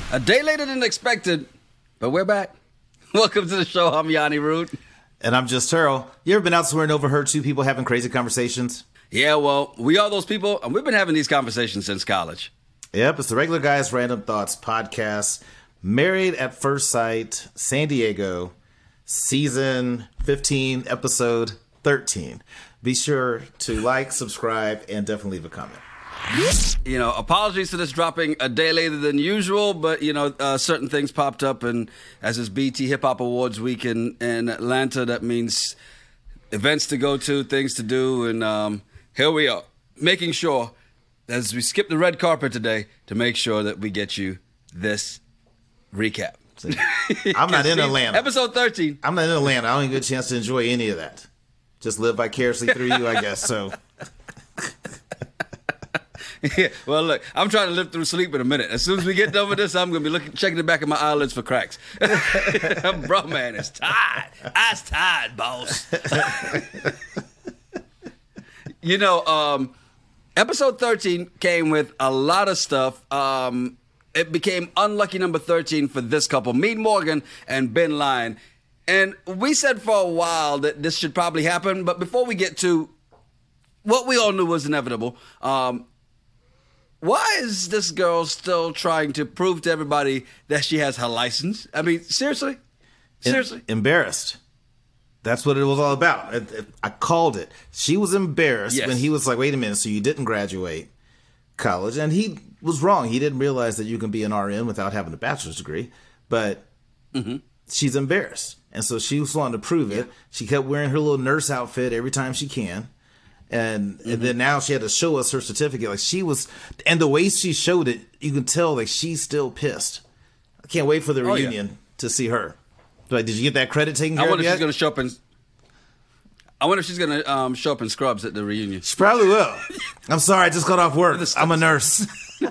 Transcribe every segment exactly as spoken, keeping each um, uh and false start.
A day later than expected, but we're back. Welcome to the show. I'm Yanni Root. And I'm just Turl. You ever been out somewhere and overheard two people having crazy conversations? Yeah, well, we are those people, and we've been having these conversations since college. Yep, it's the Regular Guys Random Thoughts podcast. Married at First Sight, San Diego, season fifteen, episode thirteen. Be sure to like, subscribe, and definitely leave a comment. You know, apologies for this dropping a day later than usual, but, you know, uh, certain things popped up, and as it's B E T Hip Hop Awards week in, in Atlanta, that means events to go to, things to do, and um, here we are, making sure, as we skip the red carpet today, to make sure that we get you this recap. I'm not in Atlanta. Episode thirteen. I'm not in Atlanta. I don't even get a chance to enjoy any of that. Just live vicariously through you, I guess, so... Yeah, well, look, I'm trying to live through sleep in a minute. As soon as we get done with this, I'm going to be looking, checking the back of my eyelids for cracks. Bro, man, it's tired. I's tired, boss. You know, um, episode thirteen came with a lot of stuff. Um, it became unlucky number thirteen for this couple, Mead Morgan and Ben Lyon. And we said for a while that this should probably happen, but before we get to what we all knew was inevitable, um, why is this girl still trying to prove to everybody that she has her license? I mean, seriously? Seriously? Em- embarrassed. That's what it was all about. I, I called it. She was embarrassed yes. when he was like, wait a minute, so you didn't graduate college. And he was wrong. He didn't realize that you can be an R N without having a bachelor's degree. But mm-hmm. she's embarrassed. And so she was wanting to prove it. Yeah. She kept wearing her little nurse outfit every time she can. And mm-hmm. and then now she had to show us her certificate. Like she was, and the way she showed it, you can tell like she's still pissed. I can't wait for the oh, reunion yeah. to see her. Like, did you get that credit taken care I of wonder yet? if she's going to show up in. I wonder if she's going to um, show up in scrubs at the reunion. She probably will. I'm sorry, I just got off work. I'm a nurse.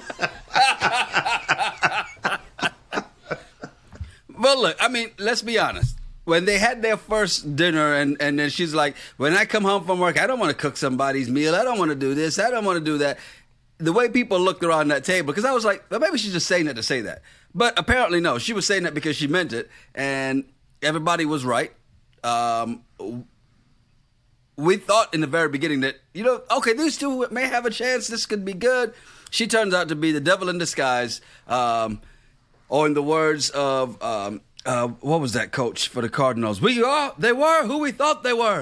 Well, look, I mean, let's be honest. When they had their first dinner, and, and then she's like, when I come home from work, I don't want to cook somebody's meal. I don't want to do this. I don't want to do that. The way people looked around that table, because I was like, well, maybe she's just saying that to say that. But apparently, no. She was saying that because she meant it, and everybody was right. Um, we thought in the very beginning that, you know, okay, these two may have a chance. This could be good. She turns out to be the devil in disguise, um, or in the words of... Um, Uh, what was that coach for the Cardinals? We are, they were who we thought they were.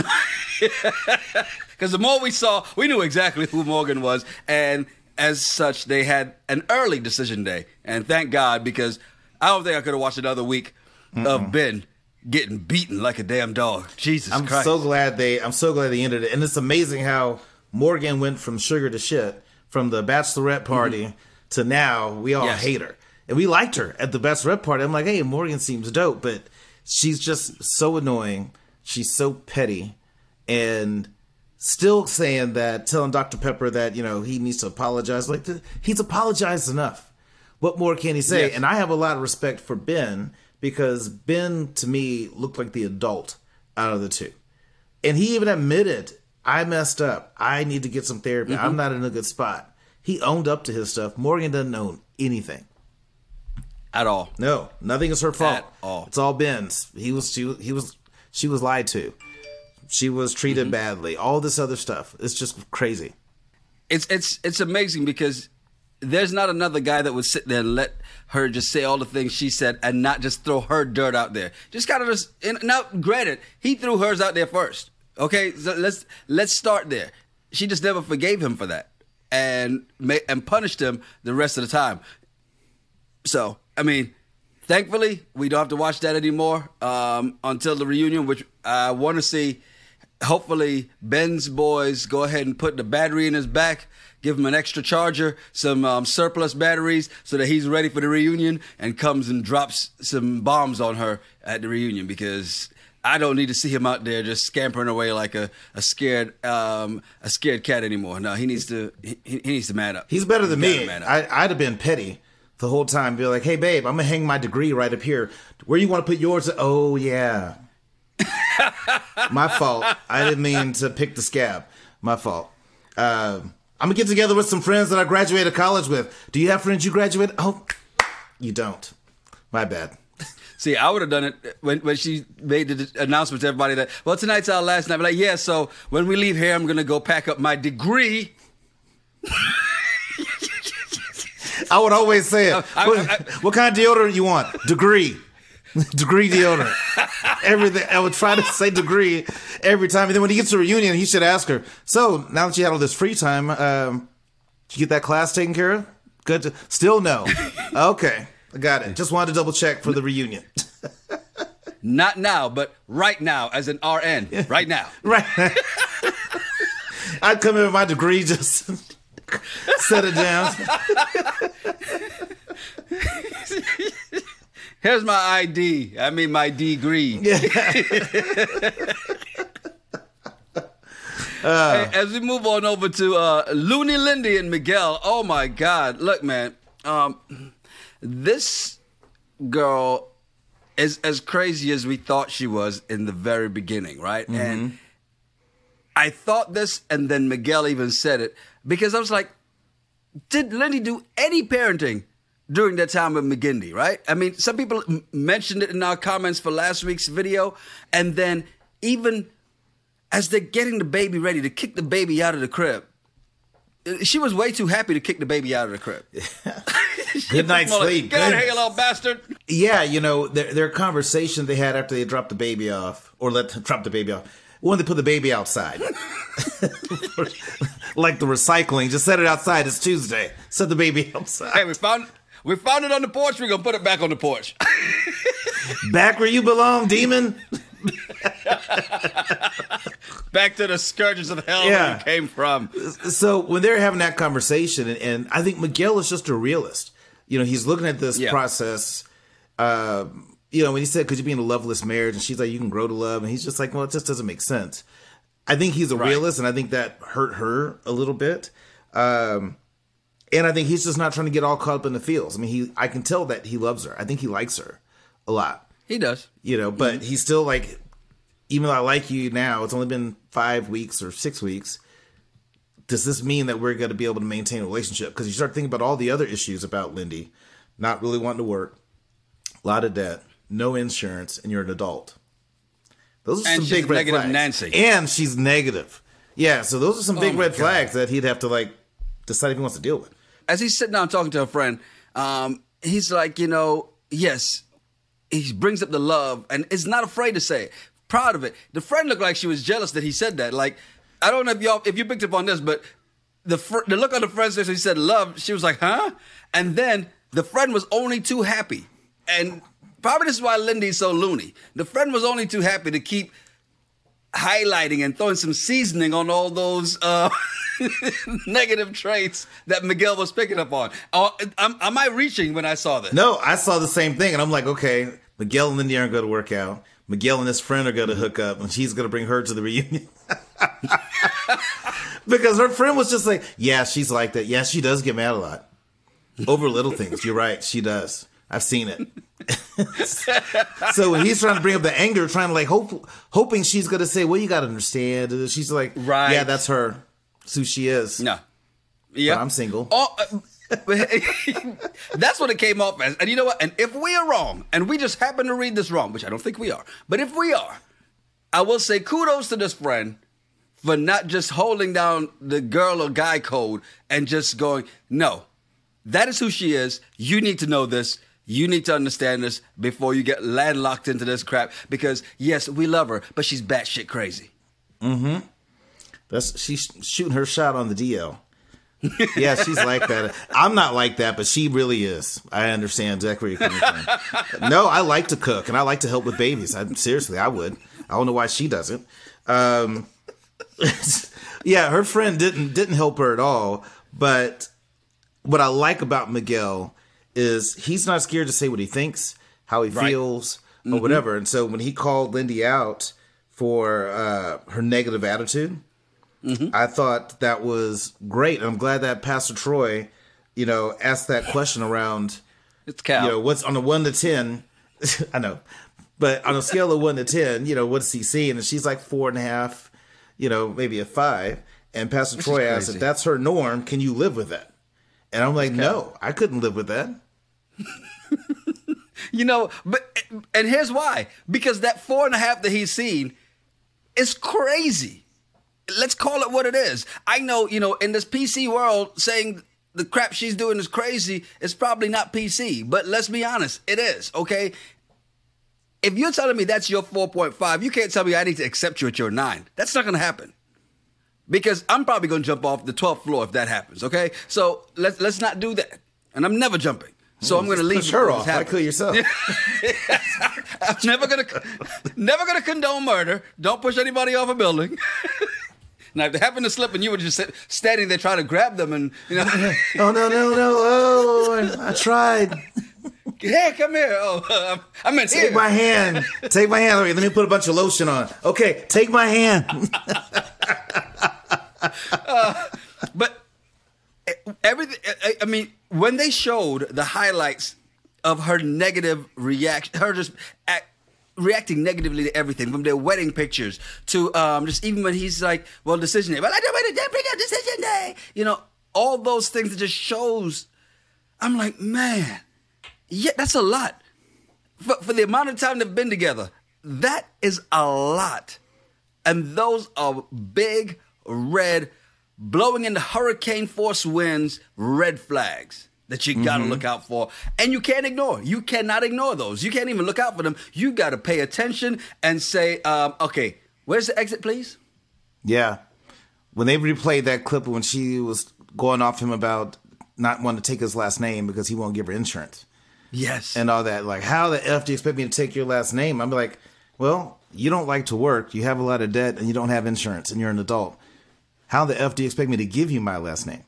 Because the more we saw, we knew exactly who Morgan was. And as such, they had an early decision day. And thank God, because I don't think I could have watched another week Mm-mm. of Ben getting beaten like a damn dog. Jesus I'm Christ. so glad they, I'm so glad they ended it. And it's amazing how Morgan went from sugar to shit, from the bachelorette party mm-hmm. to now we all yes. hate her. And we liked her at the bachelorette party. I'm like, hey, Morgan seems dope, but she's just so annoying. She's so petty. And still saying that, telling Doctor Pepper that, you know, he needs to apologize. Like, he's apologized enough. What more can he say? Yes. And I have a lot of respect for Ben, because Ben, to me, looked like the adult out of the two. And he even admitted, I messed up. I need to get some therapy. Mm-hmm. I'm not in a good spot. He owned up to his stuff. Morgan doesn't own anything. At all. No, nothing is her fault. At all. It's all Ben's. He was she he was she was lied to. She was treated mm-hmm. badly. All this other stuff. It's just crazy. It's it's it's amazing because there's not another guy that would sit there and let her just say all the things she said and not just throw her dirt out there. Just kind of just and now granted, he threw hers out there first. Okay? So let's let's start there. She just never forgave him for that and and punished him the rest of the time. So, I mean, thankfully, we don't have to watch that anymore um, until the reunion, which I want to see. Hopefully, Ben's boys go ahead and put the battery in his back, give him an extra charger, some um, surplus batteries, so that he's ready for the reunion and comes and drops some bombs on her at the reunion, because I don't need to see him out there just scampering away like a, a scared um, a scared cat anymore. No, he needs to he, he needs to man up. He's better than me. I, I'd have been petty the whole time. Be like, hey, babe, I'm going to hang my degree right up here. Where you want to put yours? Oh, yeah. My fault. I didn't mean to pick the scab. My fault. Uh, I'm going to get together with some friends that I graduated college with. Do you have friends you graduated? Oh, You don't. My bad. See, I would have done it when, when she made the announcement to everybody that, well, tonight's our last night. I'm like, yeah, so when we leave here, I'm going to go pack up my degree. I would always say it. I, what, I, I, what kind of deodorant you want? Degree. Degree deodorant. Everything. I would try to say degree every time. And then when he gets to a reunion, he should ask her, so now that you had all this free time, um, did you get that class taken care of? Good. To, still no. Okay. I got it. Just wanted to double check for the reunion. Not now, but right now as an R N. Right now. Right. I'd come in with my degree, just set it down. Here's my I D. I mean, my degree. Yeah. uh, hey, as we move on over to uh, Looney, Lindy, and Miguel. Oh, my God. Look, man. Um, this girl is as crazy as we thought she was in the very beginning, right? Mm-hmm. And I thought this, and then Miguel even said it, because I was like, did Lindy do any parenting during that time with McGindy, right? I mean, some people m- mentioned it in our comments for last week's video, and then even as they're getting the baby ready to kick the baby out of the crib, she was way too happy to kick the baby out of the crib. Good night's sleep. Get out of here, you little bastard. Yeah, you know, their, their conversation they had after they dropped the baby off, or let them drop the baby off, when they put the baby outside. Like the recycling, just set it outside. It's Tuesday. Set the baby outside. Hey, we found we found it on the porch. We're gonna put it back on the porch. Back where you belong, demon. Back to the scourges of hell yeah. where you came from. So when they're having that conversation, and, and I think Miguel is just a realist. You know, he's looking at this yeah. process. Uh, you know, when he said, could you be in a loveless marriage? And she's like, you can grow to love. And he's just like, well, it just doesn't make sense. I think he's a right. realist, and I think that hurt her a little bit. Um, and I think he's just not trying to get all caught up in the feels. I mean, he I can tell that he loves her. I think he likes her a lot. He does. You know, but mm-hmm. he's still like, even though I like you now, it's only been five weeks or six weeks. Does this mean that we're going to be able to maintain a relationship? Because you start thinking about all the other issues about Lindy, not really wanting to work, a lot of debt, no insurance, and you're an adult. Those are and some big red flags. Nancy. And she's negative. Yeah, so those are some big oh red God. flags that he'd have to like decide if he wants to deal with. As he's sitting down talking to a friend, um, he's like, you know, yes, he brings up the love and is not afraid to say it. Proud of it. The friend looked like she was jealous that he said that. Like, I don't know if y'all if you picked up on this, but the fr- the look on the friend's face when he said love, she was like, huh? And then the friend was only too happy. And probably this is why Lindy's so loony. The friend was only too happy to keep highlighting and throwing some seasoning on all those uh, negative traits that Miguel was picking up on. Uh, am, am I reaching when I saw this? No, I saw the same thing. And I'm like, okay, Miguel and Lindy aren't going to work out. Miguel and his friend are going to hook up, and she's going to bring her to the reunion. Because her friend was just like, yeah, she's like that. Yeah, she does get mad a lot. Over little things. You're right. She does. I've seen it. So when he's trying to bring up the anger, trying to like hope, hoping she's going to say, well, you got to understand. She's like, right. Yeah, that's her. That's who she is. No. Yeah. I'm single. Oh, uh, that's what it came off as. And you know what? And if we are wrong, and we just happen to read this wrong, which I don't think we are, but if we are, I will say kudos to this friend for not just holding down the girl or guy code and just going, no, that is who she is. You need to know this. You need to understand this before you get landlocked into this crap. Because, yes, we love her, but she's batshit crazy. Mm-hmm. That's, she's shooting her shot on the D L. Yeah, she's like that. I'm not like that, but she really is. I understand exactly where you're coming from. No, I like to cook, and I like to help with babies. I, seriously, I would. I don't know why she doesn't. Um, yeah, her friend didn't didn't help her at all. But what I like about Miguel is he's not scared to say what he thinks, how he right. feels, or mm-hmm. whatever. And so when he called Lindy out for uh, her negative attitude, mm-hmm. I thought that was great. And I'm glad that Pastor Troy, you know, asked that question around, it's Cal. You know, what's on a one to ten? I know. But on a scale of one to ten, you know, what does he see? And she's like four and a half, you know, maybe a five. And Pastor Which Troy asked, if that's her norm, can you live with that? And I'm like, no, I couldn't live with that. You know, but and here's why. Because that four and a half that he's seen is crazy. Let's call it what it is. I know, you know, in this P C world, saying the crap she's doing is crazy is probably not P C. But let's be honest, it is, okay? If you're telling me that's your four point five, you can't tell me I need to accept you at your nine. That's not going to happen. Because I'm probably going to jump off the twelfth floor if that happens, okay? So let's let's not do that. And I'm never jumping. So I'm going to leave. Push her off. Like kill yourself. I'm never going to, never going to condone murder. Don't push anybody off a building. Now, if they happen to slip and you were just sit, standing there trying to grab them, and you know, oh no no no! Oh, I tried. Hey, come here. Oh, uh, I meant take here. my hand. Take my hand. Let me put a bunch of lotion on. Okay, take my hand. uh, but everything. I mean, when they showed the highlights of her negative reaction, her just act, reacting negatively to everything, from their wedding pictures to um, just even when he's like, "Well, decision day." Well, I don't want to bring up decision day. You know, all those things that just shows. I'm like, man, yeah, that's a lot for, for the amount of time they've been together. That is a lot, and those are big red, blowing into hurricane force winds, red flags that you got to mm-hmm. look out for. And you can't ignore. You cannot ignore those. You can't even look out for them. You got to pay attention and say, um, okay, where's the exit, please? Yeah. When they replayed that clip when she was going off him about not wanting to take his last name because he won't give her insurance. Yes. And all that. Like, how the F do you expect me to take your last name? I'm like, well, you don't like to work. You have a lot of debt and you don't have insurance and you're an adult. How the F do you expect me to give you my last name?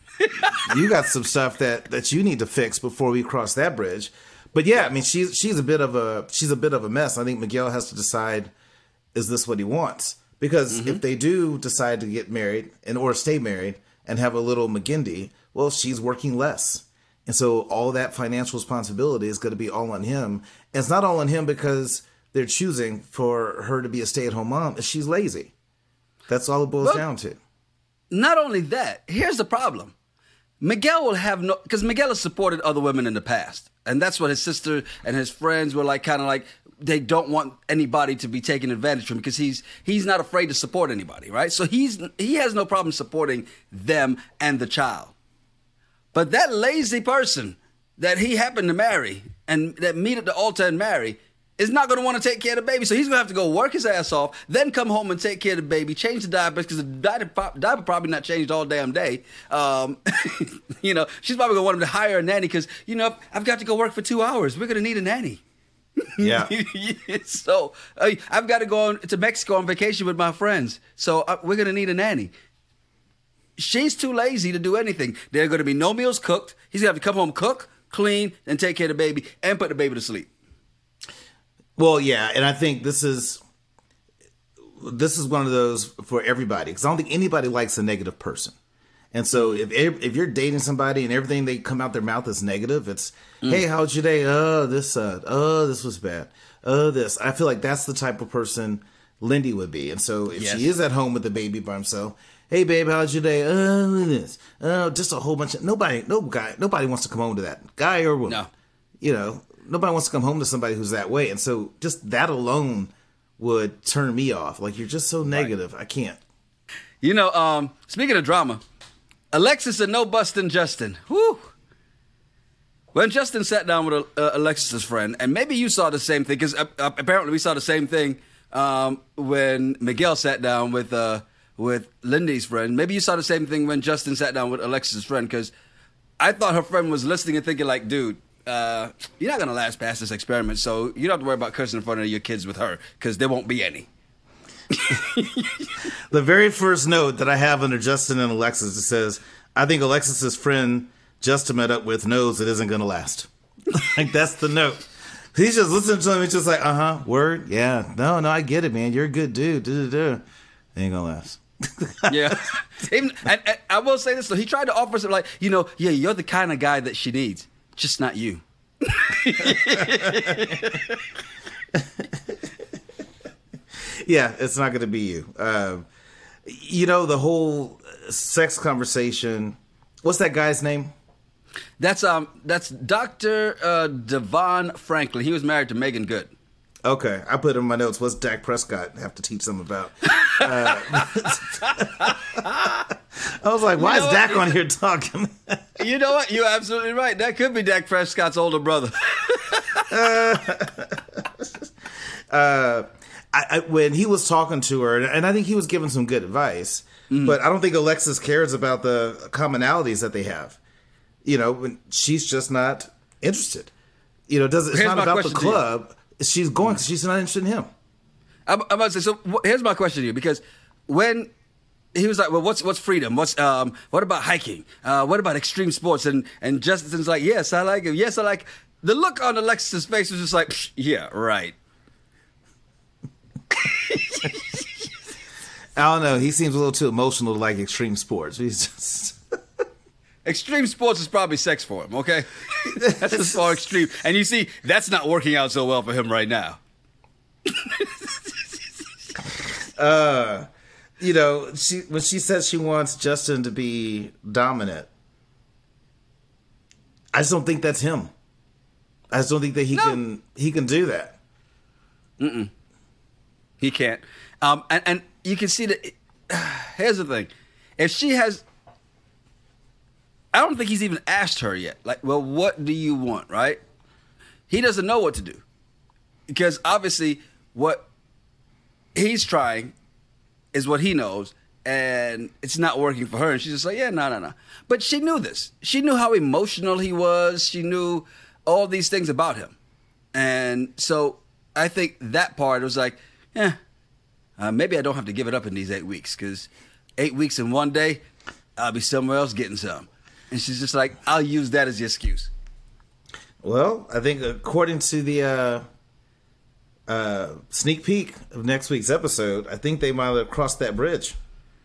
You got some stuff that, that you need to fix before we cross that bridge. But yeah, I mean, she's she's a bit of a she's a bit of a mess. I think Miguel has to decide, is this what he wants? Because mm-hmm. if they do decide to get married and or stay married and have a little McGindy, well, she's working less. And so all that financial responsibility is going to be all on him. And it's not all on him because they're choosing for her to be a stay-at-home mom. She's lazy. That's all it boils well, down to. Not only that, here's the problem. Miguel will have no, because Miguel has supported other women in the past. And that's what his sister and his friends were like, kind of like, they don't want anybody to be taken advantage of him because he's he's not afraid to support anybody, right? So he's he has no problem supporting them and the child. But that lazy person that he happened to marry and that meet at the altar and marry is not going to want to take care of the baby. So he's going to have to go work his ass off, then come home and take care of the baby, change the diapers, because the diaper, diaper probably not changed all damn day. Um, you know, she's probably going to want him to hire a nanny because, you know, I've got to go work for two hours. We're going to need a nanny. Yeah. So uh, I've got to go on to Mexico on vacation with my friends. So uh, we're going to need a nanny. She's too lazy to do anything. There are going to be no meals cooked. He's going to have to come home, cook, clean, and take care of the baby and put the baby to sleep. Well, yeah, and I think this is this is one of those for everybody because I don't think anybody likes a negative person. And so if if you're dating somebody and everything they come out their mouth is negative, it's mm. hey, how's your day? Oh, this uh, oh, this was bad. Oh, this. I feel like that's the type of person Lindy would be. And so if yes. she is at home with the baby by himself, hey, babe, how's your day? Oh, this. Oh, just a whole bunch of nobody. No guy. Nobody wants to come home to that guy or woman. No. You know. Nobody wants to come home to somebody who's that way. And so just that alone would turn me off. Like, you're just so negative. Right. I can't. You know, um, speaking of drama, Alexis and no busting Justin. Whew. When Justin sat down with uh, Alexis's friend, and maybe you saw the same thing, because uh, apparently we saw the same thing um, when Miguel sat down with uh, with Lindy's friend. Maybe you saw the same thing when Justin sat down with Alexis's friend, because I thought her friend was listening and thinking like, dude, Uh, you're not going to last past this experiment, so you don't have to worry about cursing in front of your kids with her, because there won't be any. The very first note that I have under Justin and Alexis, it says, I think Alexis's friend Justin met up with knows it isn't going to last. Like, that's the note. He's just listening to him. He's just like, uh-huh, word, yeah. No, no, I get it, man. You're a good dude. Duh-duh-duh. It ain't going to last. Yeah. Even, and, and I will say this, though. He tried to offer something like, you know, yeah, you're the kind of guy that she needs. Just not you. Yeah, it's not going to be you. Um, you know, the whole sex conversation. What's that guy's name? That's um that's Doctor Uh, Devon Franklin. He was married to Megan Good. Okay, I put in my notes. What's Dak Prescott have to teach them about? Uh, I was like, why you know is Dak what? on here talking? You know what? You're absolutely right. That could be Dak Prescott's older brother. uh, uh, I, I, when he was talking to her, and I think he was giving some good advice, mm-hmm. but I don't think Alexis cares about the commonalities that they have. You know, when she's just not interested. You know, does it's here's not about the club. She's going because she's not interested in him. I'm, I'm about to say. So here's my question to you, because when he was like, "Well, what's what's freedom? What's um, what about hiking? Uh, what about extreme sports?" And and Justin's like, "Yes, I like it. Yes, I like." The look on Alexis' face was just like, "Yeah, right." I don't know. He seems a little too emotional to like extreme sports. He's just. Extreme sports is probably sex for him, okay? That's as far extreme. And you see, that's not working out so well for him right now. uh, you know, she when she says she wants Justin to be dominant, I just don't think that's him. I just don't think that he no. can he can do that. Mm-mm. He can't. Um, and, and you can see that. Uh, here's the thing: if she has. I don't think he's even asked her yet. Like, well, what do you want, right? He doesn't know what to do. Because obviously what he's trying is what he knows, and it's not working for her. And she's just like, yeah, no, no, no. But she knew this. She knew how emotional he was. She knew all these things about him. And so I think that part was like, yeah, uh, maybe I don't have to give it up in these eight weeks, because eight weeks in one day, I'll be somewhere else getting some. And she's just like, I'll use that as the excuse. Well, I think according to the uh, uh, sneak peek of next week's episode, I think they might have crossed that bridge.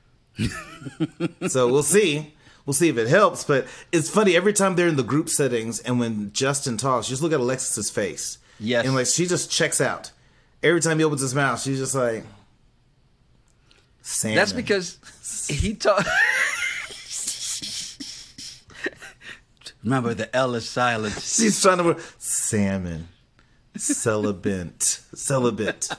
So we'll see. We'll see if it helps. But it's funny, every time they're in the group settings and when Justin talks, just look at Alexis's face. Yes. And like she just checks out. Every time he opens his mouth, she's just like, salmon. That's because he talks... Remember, the L is silent. She's trying to... Salmon. Celibate. Celibate.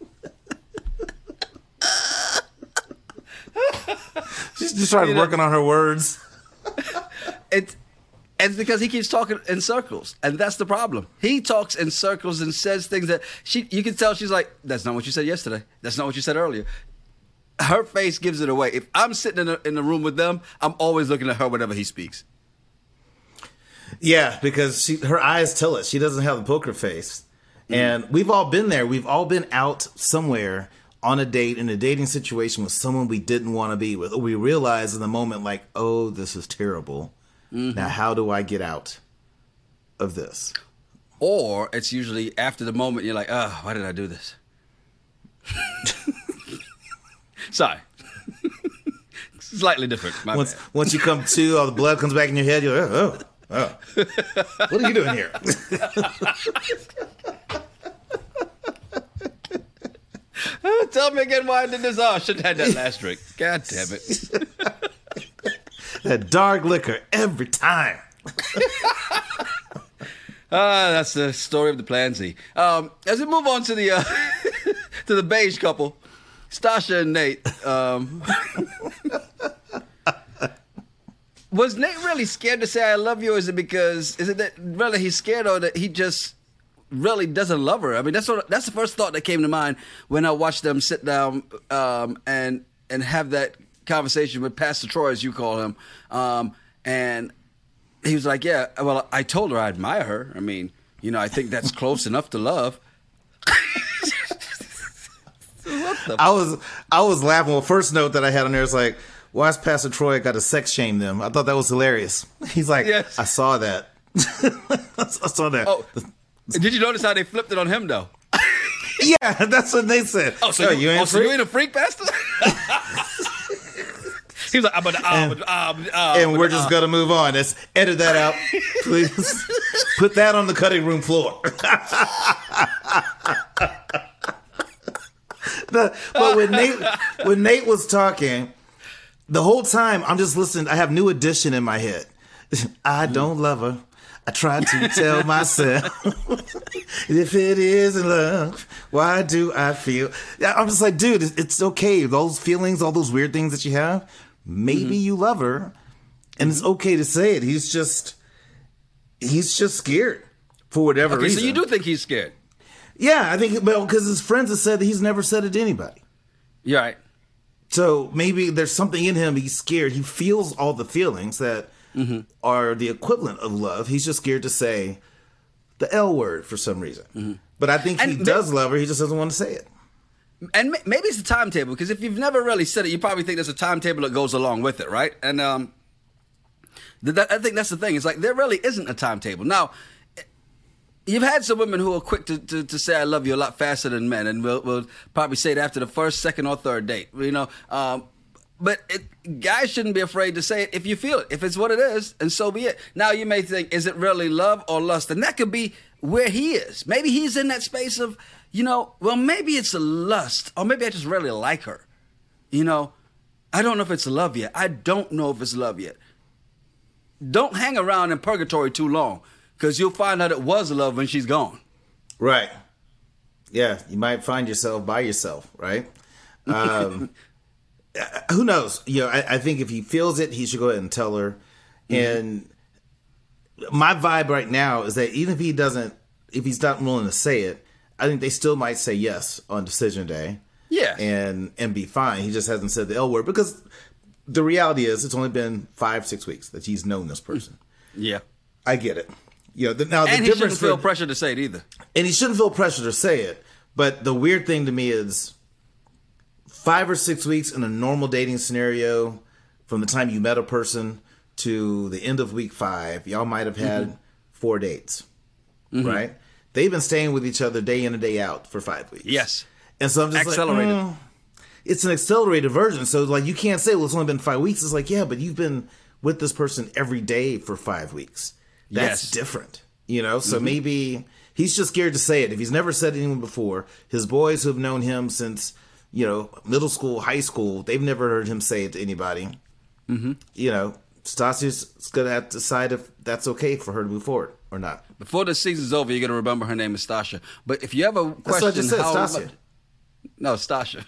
She's just trying you know, working on her words. It's, it's because he keeps talking in circles. And that's the problem. He talks in circles and says things that... she. You can tell she's like, that's not what you said yesterday. That's not what you said earlier. Her face gives it away. If I'm sitting in, a, in the room with them, I'm always looking at her whenever he speaks. Yeah, because she, her eyes tell us she doesn't have the poker face. Mm-hmm. And we've all been there. We've all been out somewhere on a date in a dating situation with someone we didn't want to be with. We realize in the moment, like, oh, this is terrible. Mm-hmm. Now, how do I get out of this? Or it's usually after the moment you're like, oh, why did I do this? Sorry. Slightly different. My once, bad. once you come to, all the blood comes back in your head. You're like, oh, oh. What are you doing here? Oh, tell me again why I did this. Oh, I shouldn't have had that last drink. God damn it. That dark liquor every time. Ah, that's the story of the Plan Z. Um, as we move on to the uh, to the beige couple, Stasha and Nate. Um, was Nate really scared to say I love you, or is it because is it that really he's scared, or that he just really doesn't love her? I mean, that's what that's the first thought that came to mind when I watched them sit down um, and and have that conversation with Pastor Troy, as you call him, um, and he was like, "Yeah, well, I told her I admire her. I mean, you know, I think that's close enough to love." What the I was I was laughing. Well, first note that I had on there is like, why has Pastor Troy got to sex shame them? I thought that was hilarious. He's like, yes. I saw that. I saw that. Oh, did you notice how they flipped it on him though? Yeah, that's what they said. Oh, so, oh, you, you, ain't oh, so you ain't a freak, Pastor? He was like, I'm an, um, and, um, um, and we're just uh, gonna move on. Let's edit that out, please. Put that on the cutting room floor. the, but when Nate, when Nate was talking, the whole time I'm just listening. I have New Edition in my head. I don't love her. I try to tell myself if it isn't love, why do I feel? I'm just like, dude, it's okay. Those feelings, all those weird things that you have, maybe mm-hmm. you love her, and it's okay to say it. He's just, he's just scared for whatever okay, reason. So you do think he's scared? Yeah, I think, well, because his friends have said that he's never said it to anybody. You're right. So maybe there's something in him. He's scared. He feels all the feelings that mm-hmm. are the equivalent of love. He's just scared to say the L word for some reason. Mm-hmm. But I think he and does love her. He just doesn't want to say it. And maybe it's the timetable, because if you've never really said it, you probably think there's a timetable that goes along with it, right? And um, that, I think that's the thing. It's like there really isn't a timetable. Now, you've had some women who are quick to, to, to say I love you a lot faster than men, and will will probably say it after the first, second, or third date. You know, um, but it, guys shouldn't be afraid to say it if you feel it. If it's what it is, and so be it. Now, you may think, is it really love or lust? And that could be where he is. Maybe he's in that space of, you know, well, maybe it's a lust, or maybe I just really like her. You know, I don't know if it's love yet. I don't know if it's love yet. Don't hang around in purgatory too long, because you'll find out it was love when she's gone. Right. Yeah, you might find yourself by yourself, right? Um, who knows? You know, I, I think if he feels it, he should go ahead and tell her. Mm-hmm. And my vibe right now is that even if he doesn't, if he's not willing to say it, I think they still might say yes on decision day. Yeah. And and be fine. He just hasn't said the L word, because the reality is it's only been five, six weeks that he's known this person. Yeah. I get it. You know, the, now the and he difference shouldn't feel for, pressure to say it either. And he shouldn't feel pressure to say it. But the weird thing to me is five or six weeks in a normal dating scenario, from the time you met a person to the end of week five, y'all might have had mm-hmm. four dates, mm-hmm. right? They've been staying with each other day in and day out for five weeks. Yes. And so I'm just accelerated. Like, mm, it's an accelerated version. So like you can't say, well, it's only been five weeks. It's like, yeah, but you've been with this person every day for five weeks. That's yes. different, you know? So mm-hmm. maybe he's just scared to say it. If he's never said anything before, his boys who have known him since, you know, middle school, high school, they've never heard him say it to anybody. Mm-hmm. You know, Stasia's going to have to decide if that's okay for her to move forward or not. Before the season's over, you're going to remember her name is Stasia. But if you have a question... That's what I just said, how Stasia. No, Stasia.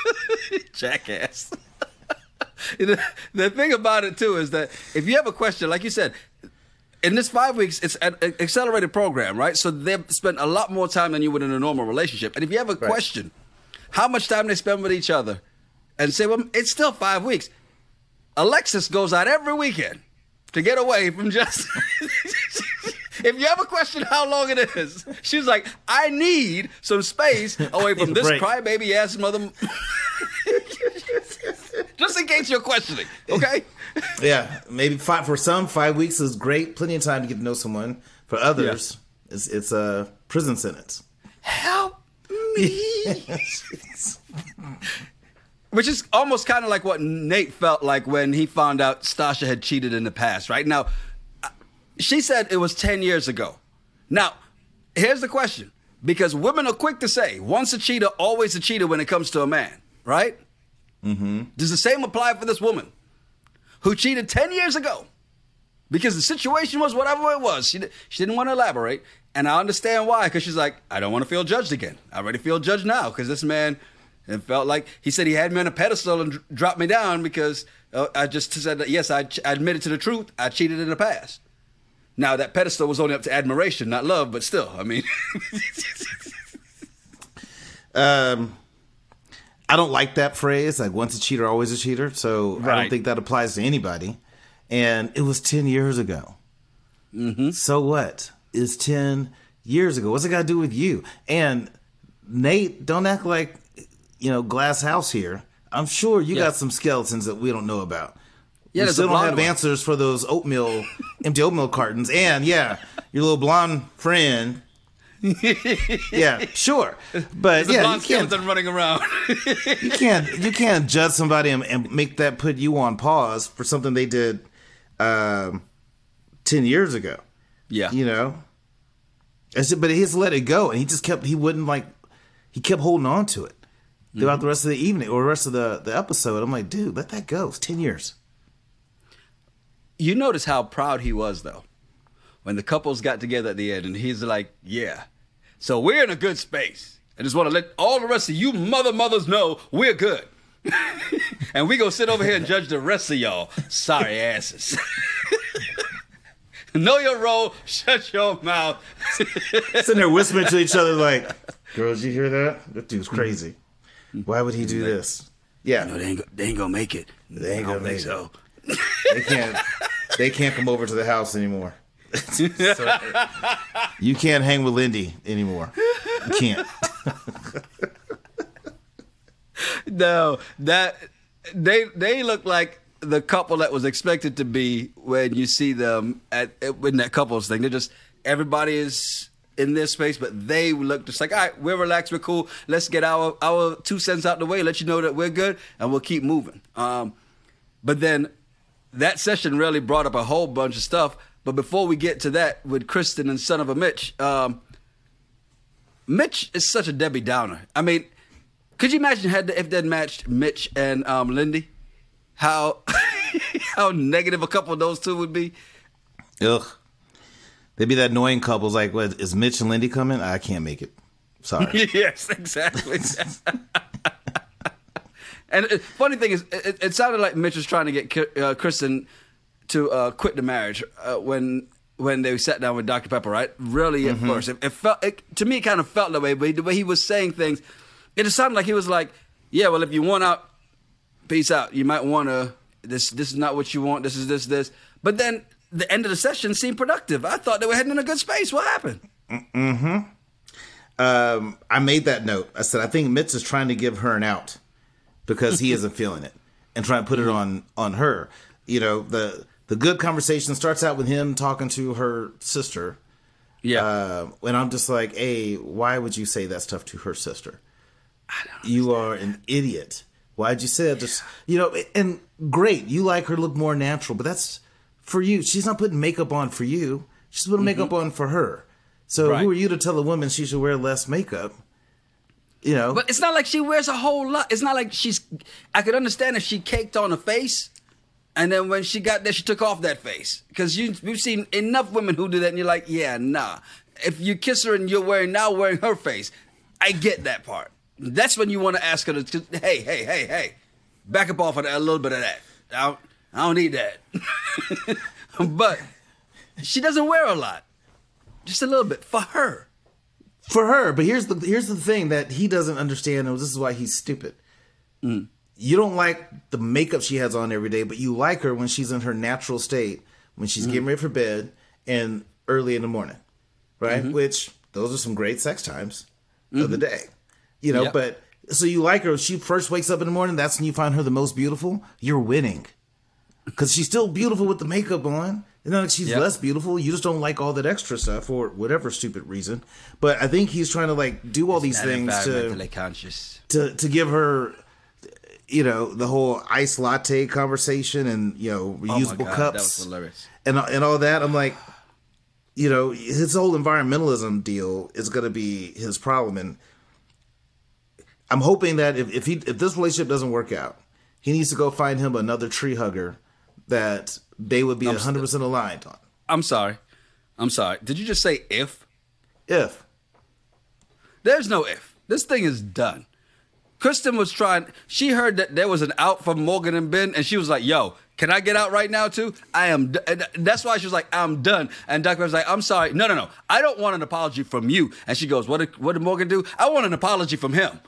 Jackass. the, the thing about it, too, is that if you have a question, like you said, in this five weeks, it's an accelerated program, right? So they've spent a lot more time than you would in a normal relationship. And if you have a right. question, how much time they spend with each other, and say, well, it's still five weeks. Alexis goes out every weekend to get away from just... If you have a question how long it is, she's like, I need some space away from this crybaby ass mother. Just in case you're questioning, okay? Yeah, maybe five, for some, five weeks is great. Plenty of time to get to know someone. For others, yeah. it's, it's a prison sentence. Help me. Which is almost kind of like what Nate felt like when he found out Stasia had cheated in the past, right? Now, she said it was ten years ago. Now, here's the question. Because women are quick to say, once a cheater, always a cheater when it comes to a man, right? Mm-hmm. Does the same apply for this woman who cheated ten years ago? Because the situation was whatever it was. She, she didn't want to elaborate. And I understand why, because she's like, I don't want to feel judged again. I already feel judged now because this man it felt like, he said he had me on a pedestal and dr- dropped me down because uh, I just said that, yes, I, ch- I admitted to the truth. I cheated in the past. Now, that pedestal was only up to admiration, not love, but still, I mean. um, I don't like that phrase, like once a cheater, always a cheater. So right. I don't think that applies to anybody. And it was ten years ago. Mm-hmm. So what? It's ten years ago. What's it got to do with you? And Nate, don't act like, you know, glass house here. I'm sure you yeah. got some skeletons that we don't know about. Yeah, we still don't have answers for those oatmeal, empty oatmeal cartons. And, yeah, your little blonde friend. Yeah, sure. But, There's yeah, a blonde you can't, skeleton running around. you can't you can't judge somebody and, and make that put you on pause for something they did um, ten years ago. Yeah. You know? Said, but he has to let it go. And he just kept, he wouldn't, like, he kept holding on to it throughout mm-hmm. the rest of the evening or the rest of the, the episode. I'm like, dude, let that go. It's ten years. You notice how proud he was, though, when the couples got together at the end, and he's like, yeah. So we're in a good space. I just want to let all the rest of you mother mothers know we're good. And we go sit over here and judge the rest of y'all sorry asses. Know your role, shut your mouth. Sitting there whispering to each other like, girls, you hear that? That dude's crazy. Why would he do this? Yeah. No, they ain't, they ain't gonna make it. They ain't gonna make so. it. They can't, they can't come over to the house anymore. So, you can't hang with Lindy anymore. You can't. No, that they they look like the couple that was expected to be when you see them at in that couples thing. They're just everybody is in this space, but they look just like, all right, we're relaxed, we're cool. Let's get our our two cents out the way, let you know that we're good, and we'll keep moving. Um, but then that session really brought up a whole bunch of stuff. But before we get to that with Kristen and Son of a Mitch, um, Mitch is such a Debbie Downer. I mean, could you imagine had if they'd matched Mitch and um, Lindy? How how negative a couple of those two would be? Ugh. They'd be that annoying couples like, what, is Mitch and Lindy coming? I can't make it. Sorry. Yes, exactly. And the funny thing is, it, it sounded like Mitch was trying to get uh, Kristen to uh, quit the marriage uh, when when they sat down with Doctor Pepper, right? Really, at mm-hmm. first, it, it felt it, to me, it kind of felt that way. But the way he was saying things, it just sounded like he was like, "Yeah, well, if you want out, peace out. You might want to. This this is not what you want. This is this this." But then the end of the session seemed productive. I thought they were heading in a good space. What happened? Mm-hmm. Um, I made that note. I said I think Mitch is trying to give her an out because he isn't feeling it and trying to put it on on her. You know, the the good conversation starts out with him talking to her sister. Yeah. Uh, and I'm just like, hey, why would you say that stuff to her sister? I don't you are an idiot. Why'd you say that? Just, you know, and great. You like her to look more natural, but that's for you. She's not putting makeup on for you. She's putting mm-hmm. makeup on for her. So right. Who are you to tell a woman she should wear less makeup? You know, but it's not like she wears a whole lot. It's not like she's. I could understand if she caked on a face, and then when she got there, she took off that face. Because you, we've seen enough women who do that, and you're like, yeah, nah. If you kiss her and you're wearing now wearing her face, I get that part. That's when you want to ask her to, hey, hey, hey, hey, back up off of that, a little bit of that. I don't, I don't need that. But she doesn't wear a lot, just a little bit for her. For her, but here's the here's the thing that he doesn't understand, and this is why he's stupid. Mm. You don't like the makeup she has on every day, but you like her when she's in her natural state, when she's mm. getting ready for bed, and early in the morning, right? Mm-hmm. Which, those are some great sex times mm-hmm. of the day. You know, yep. But, so you like her, she first wakes up in the morning, that's when you find her the most beautiful, you're winning. Because she's still beautiful with the makeup on. It's not like she's yep. less beautiful. You just don't like all that extra stuff for whatever stupid reason. But I think he's trying to like do all these things to, conscious. to to give her, you know, the whole iced latte conversation and, you know, reusable oh God, cups. That was hilarious. And, and all that. I'm like, you know, his whole environmentalism deal is going to be his problem. And I'm hoping that if, if he if this relationship doesn't work out, he needs to go find him another tree hugger that they would be one hundred percent aligned on. I'm sorry. I'm sorry. Did you just say if? If. There's no if. This thing is done. Kristen was trying. She heard that there was an out from Morgan and Ben, and she was like, yo, can I get out right now too? I am. D-. That's why she was like, I'm done. And Doctor was like, I'm sorry. No, no, no. I don't want an apology from you. And she goes, what did, what did Morgan do? I want an apology from him.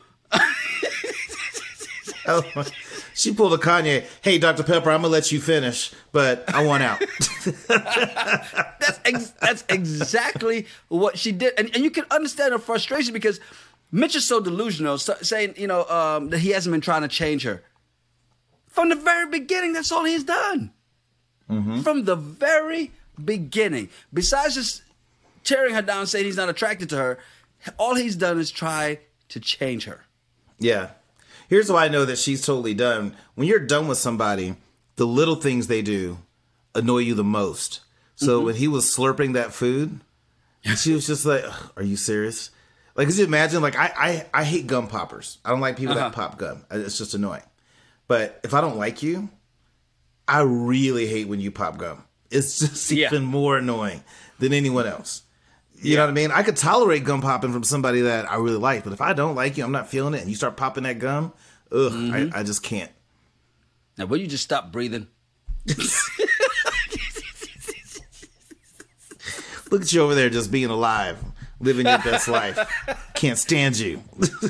Oh, she pulled a Kanye. Hey, Doctor Pepper, I'm gonna let you finish, but I want out. that's ex- that's exactly what she did, and and you can understand her frustration because Mitch is so delusional, so, saying you know um, that he hasn't been trying to change her from the very beginning. That's all he's done mm-hmm. from the very beginning. Besides just tearing her down, saying he's not attracted to her, all he's done is try to change her. Yeah. Here's why I know that she's totally done. When you're done with somebody, the little things they do annoy you the most. So mm-hmm. when he was slurping that food, she was just like, are you serious? Like, could you imagine? Like, I, I, I hate gum poppers. I don't like people uh-huh. that pop gum. It's just annoying. But if I don't like you, I really hate when you pop gum. It's just Yeah. even more annoying than anyone else. You Yeah. know what I mean? I could tolerate gum popping from somebody that I really like, but if I don't like you, I'm not feeling it, and you start popping that gum, ugh, Mm-hmm. I, I just can't. Now, will you just stop breathing? Look at you over there just being alive, living your best life. Can't stand you.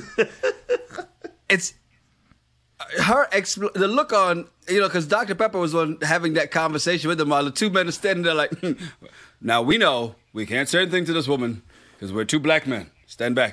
It's her expl- the look on, you know, because Doctor Pepper was on having that conversation with them while the two men are standing there like, hmm, now we know we can't say anything to this woman because we're two black men. Stand back.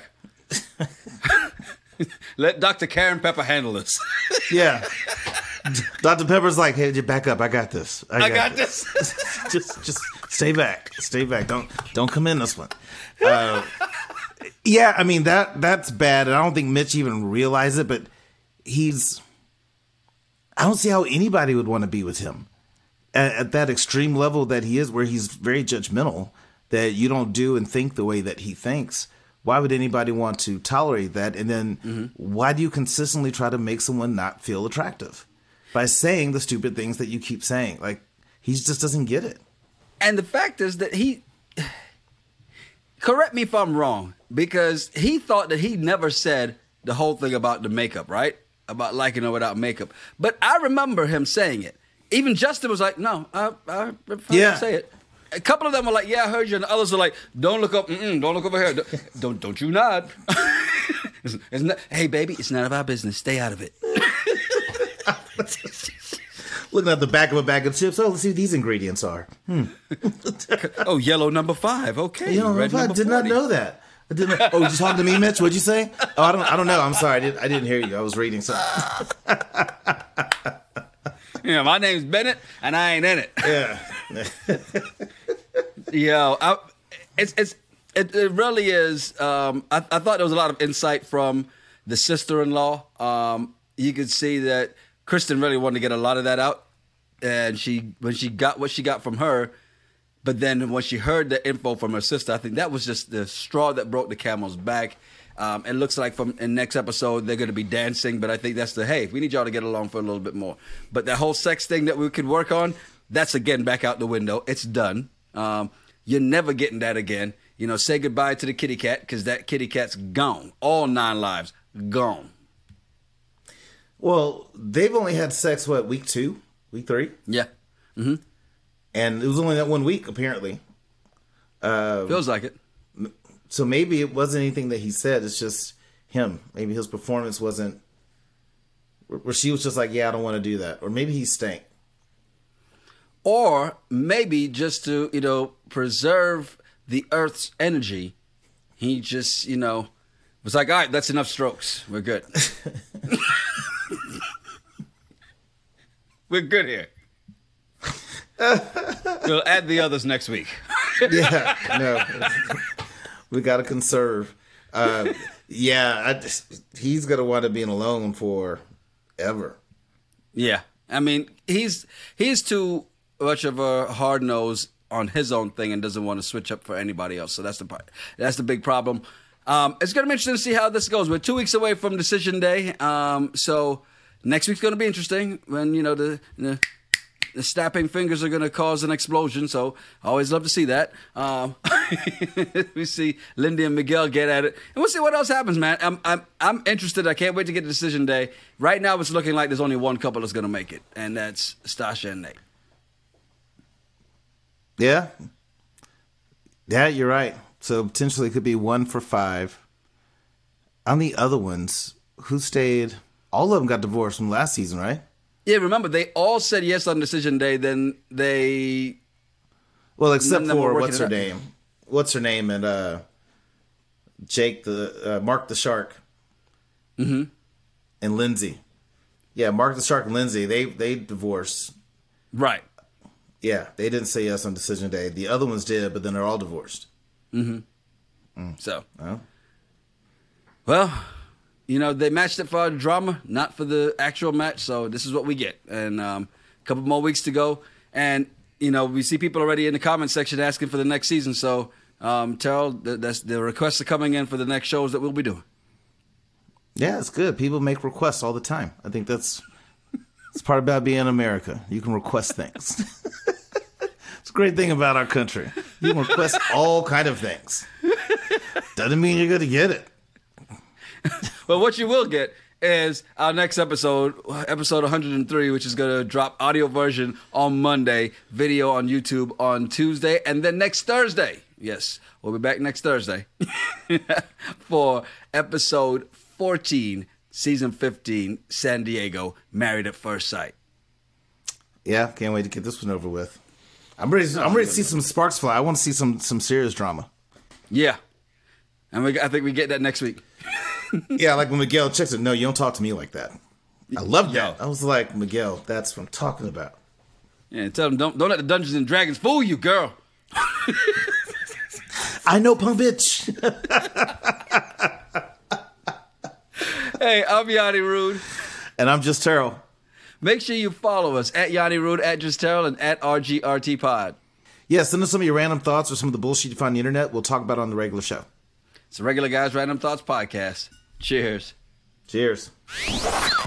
Let Doctor Karen Pepper handle this. Yeah. Doctor Pepper's like, hey, just back up. I got this. I got, I got this. just, just stay back. Stay back. Don't, don't come in this one. Uh, yeah, I mean that that's bad, and I don't think Mitch even realized it. But he's, I don't see how anybody would want to be with him at, at that extreme level that he is, where he's very judgmental. That you don't do and think the way that he thinks. Why would anybody want to tolerate that? And then mm-hmm. why do you consistently try to make someone not feel attractive? By saying the stupid things that you keep saying. Like, he just doesn't get it. And the fact is that he, correct me if I'm wrong, because he thought that he never said the whole thing about the makeup, right? About liking her without makeup. But I remember him saying it. Even Justin was like, no, I, I, I yeah. say it. A couple of them were like, yeah, I heard you. And the others are like, don't look up, mm-mm, don't look over here. Don't, don't, don't you nod. it's, it's not, hey, baby, it's none of our business. Stay out of it. Looking at the back of a bag of chips. Oh, let's see what these ingredients are. Hmm. Oh, yellow number five. Okay. Yellow number five. I did not know that. I didn't. Oh, you talking to me, Mitch? What'd you say? Oh, I don't. I don't know. I'm sorry. I didn't. I didn't hear you. I was reading something. Yeah, my name's Bennett, and I ain't in it. Yeah. Yo, I, it's it's it, it really is. Um, I, I thought there was a lot of insight from the sister-in-law. Um, you could see that Kristen really wanted to get a lot of that out, and she when she got what she got from her, but then when she heard the info from her sister, I think that was just the straw that broke the camel's back. Um, it looks like from in next episode they're going to be dancing, but I think that's the hey, we need y'all to get along for a little bit more. But that whole sex thing that we could work on, that's again back out the window. It's done. Um, you're never getting that again. You know, say goodbye to the kitty cat because that kitty cat's gone. All nine lives gone. Well, they've only had sex, what, week two? Week three? Yeah. Mm-hmm. And it was only that one week, apparently. Uh, Feels like it. So maybe it wasn't anything that he said. It's just him. Maybe his performance wasn't... Where she was just like, yeah, I don't want to do that. Or maybe he stank. Or maybe just to, you know, preserve the Earth's energy, he just, you know, was like, all right, that's enough strokes. We're good. We're good here. We'll add the others next week. Yeah, no. We got to conserve. Uh, yeah, I just, he's going to want to be alone forever. Yeah. I mean, he's he's too much of a hard nose on his own thing and doesn't want to switch up for anybody else. So that's the part. That's the big problem. Um, it's going to be interesting to see how this goes. We're two weeks away from decision day. Um, so next week's going to be interesting when, you know, the, the, the snapping fingers are going to cause an explosion. So I always love to see that. Um, we see Lindy and Miguel get at it. And we'll see what else happens, man. I'm, I'm, I'm interested. I can't wait to get to decision day. Right now it's looking like there's only one couple that's going to make it. And that's Stasha and Nate. Yeah. Yeah, you're right. So potentially it could be one for five. On the other ones, who stayed? All of them got divorced from last season, right? Yeah, remember, they all said yes on decision day, then they... Well, except for, what's her name? What's her name? And uh, Jake, the uh, Mark the Shark. Mm-hmm. And Lindsay. Yeah, Mark the Shark and Lindsay, they, they divorced. Right. Yeah, they didn't say yes on decision day. The other ones did, but then they're all divorced. Mm-hmm. Mm. So, oh. Well, you know, they matched it for the drama, not for the actual match. So this is what we get. And um, a couple more weeks to go. And, you know, we see people already in the comment section asking for the next season. So, um, Terrell, the, that's, the requests are coming in for the next shows that we'll be doing. Yeah, it's good. People make requests all the time. I think that's It's part about being in America. You can request things. It's a great thing about our country. You can request all kind of things. Doesn't mean you're going to get it. Well, what you will get is our next episode, episode one hundred three, which is going to drop audio version on Monday, video on YouTube on Tuesday, and then next Thursday. Yes, we'll be back next Thursday for episode fourteen, season fifteen, San Diego, Married at First Sight. Yeah, can't wait to get this one over with. I'm ready. To, I'm ready to see some sparks fly. I want to see some some serious drama. Yeah, and we, I think we get that next week. Yeah, like when Miguel checks it. No, you don't talk to me like that. I love that. Yo. I was like, Miguel, that's what I'm talking about. Yeah, tell them don't don't let the Dungeons and Dragons fool you, girl. I know, punk bitch. Hey, I'm Yanni Rude. And I'm Just Terrell. Make sure you follow us at Yanni Rude, at Just Terrell, and at R G R T Pod. Yeah, send us some of your random thoughts or some of the bullshit you find on the internet. We'll talk about it on the regular show. It's the Regular Guys Random Thoughts Podcast. Cheers. Cheers.